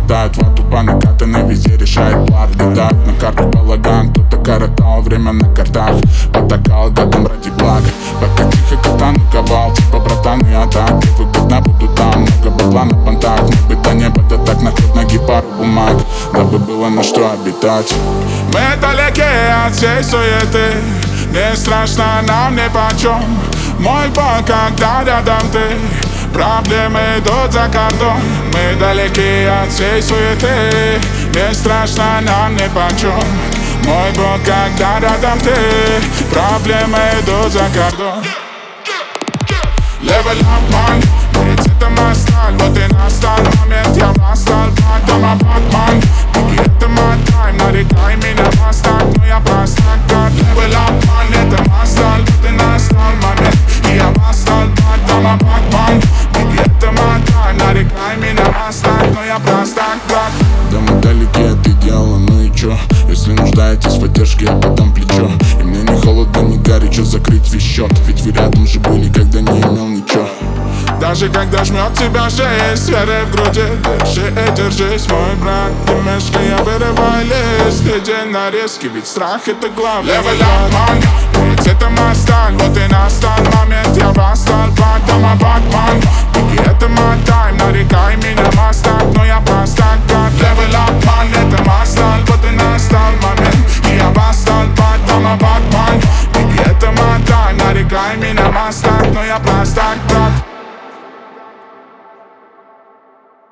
Хватает вату по накатанной, везде решает пар. Летает на картах балаган, кто-то коротал время на картах. Потакал гадом ради блага, пока тихо кота наковал. Типа братан, я так выгодно буду там. Много бабла на понтах, но быта небо, да так наход ноги пару бумаг, дабы было на что обитать. Мы далеки от всей суеты, не страшно нам нипочем. Мой Бог, когда рядом ты, проблемы идут за кордон. Мы далеки от всей суеты, не страшно нам нипочем. Мой Бог, когда рядом ты, проблемы идут за кордон. Level up, man, ведь это мой сталь. Вот и настал момент, я восстал, потом Батман. Беги, это мой тайм, нарекай меня мастак, но я простак, как level up, man, это мой сталь. Вот и настал момент, и я восстал, потом Батман. Беги, это мой тайм, нарекай меня мастак, но я простак, как. Да мы далеки от идеала, ну и чё? Если нуждаетесь в поддержке, я подам плечо. И мне не холодно, не горячо закрыть весь счет. Ведь вы рядом же были, когда не имел ничего. Даже когда жмет тебя жизнь, с верой в груди, держи и держись, мой брат. Ты мешка, я вырываю лист, иди на риски, ведь страх это главное. Level up, man, ведь это мой сталь. Вот и настал момент, я восстал, потом Батман. Беги, это мой тайм, нарекай меня мастак, но я простак, как level up, man, это мой сталь. Вот и настал момент, и я восстал, потом Батман. Беги, это мой тайм, нарекай меня мастак, но я простак.